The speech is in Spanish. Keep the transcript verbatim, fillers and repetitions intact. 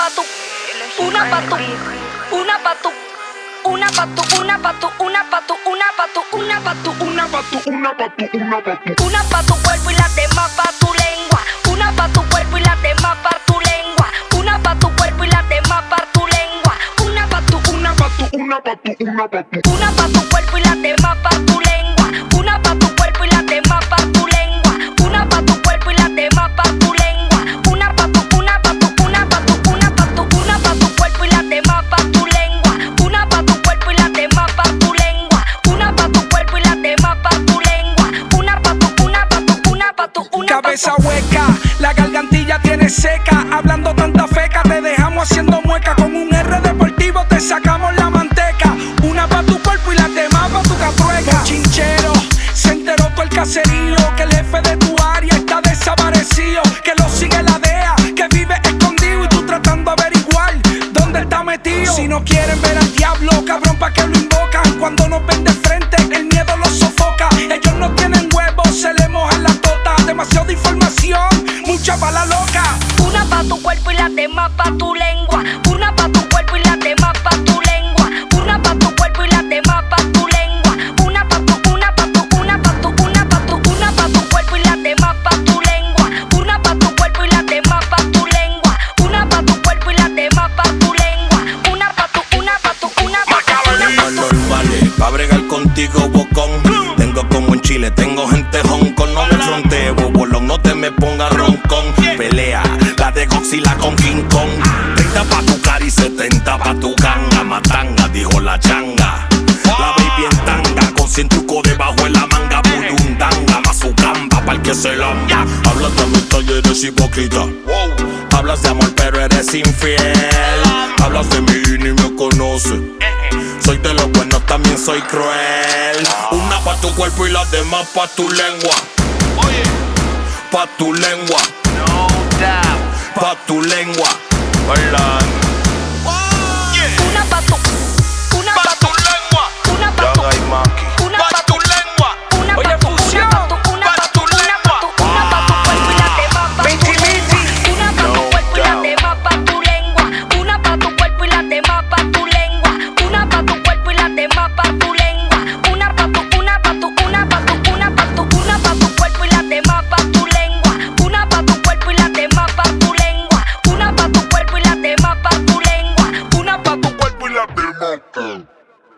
pa' tu, una pa' tu, una pa' tu, una pa' tu, una pa' tu, una pa' tu, una pa' tu, una pa' tu, una pa' tu, una pa' tu, una pa' tu, una pa' tu cuerpo y las demás pa' tu lengua, una pa' tu cuerpo y las demás pa' tu lengua, una pa' tu cuerpo y las demás pa' tu lengua, una pa' tu, una pa' tu, una pa' tu, una pa' tu, una pa' tu cuerpo y las demás pa' tu lengua, una pa' tu cuerpo y las demás pa' tu lengua, una pa' tu cuerpo y las demás pa' tu lengua, una pa' tu, una pa' tu, una pa' tu, una pa' tu, una pa' tu cuerpo y las demás pa' tu lengua, una pa' tu cuerpo y las demás pa' tu lengua, una pa' tu cuerpo y las demás pa' tu lengua, una pa' tu, una pa' tu, una pa' tu, una pa' tu. Cabeza hueca, la gargantilla tiene seca, hablando tanta feca, te dejamos haciendo mueca, con un R deportivo te sacamos la manteca, una pa' tu cuerpo y las demás pa' tu catrueca. Chinchero, se enteró todo el caserío, que el jefe de tu área está desaparecido, que lo sigue la D E A, que vive escondido y tú tratando de averiguar dónde está metido. Si no quieren ver al diablo, cabrón, pa' que lo invocan, cuando nos ven de frente el miedo los sofoca, ellos no tienen huevos, se le mojan la tota, demasiada información, mucha bala loca. Una pa' tu cuerpo y las demás pa' tu lengua, una pa' tu cuerpo y las demás pa' tu lengua, una pa' tu cuerpo y las demás pa' tu lengua, una pa' tu, una pa' tu, una pa' tu, una pa' tu, una pa' tu cuerpo y las demás pa' tu lengua, una pa' tu cuerpo y las demás pa' tu lengua, una pa' tu cuerpo y las demás pa' tu lengua, una pa' tu, una pa' tu, una pa' tu, una pa' tu. Normales, pa' bregar contigo, bocón. Tengo como en Chile, tengo gente Hong Kong. No me fronteo, bolón, no te me pongas roncón. Pelea, la de Godzilla con King Kong. treinta pa' tu cara y setenta pa' tu ganga. Matanga, dijo la changa. La baby en tanga, con cien trucos debajo de la manga. Budundanga, más su gamba pa'l que se lamba. Hablas de amistad y eres hipócrita. Hablas de amor pero eres infiel. Hablas de mí y ni me conoces. Soy de los buenos, también soy cruel. Una pa' tu cuerpo y las demás pa' tu lengua. Oye, Pa' tu lengua, no doubt. pa' tu lengua. Hola.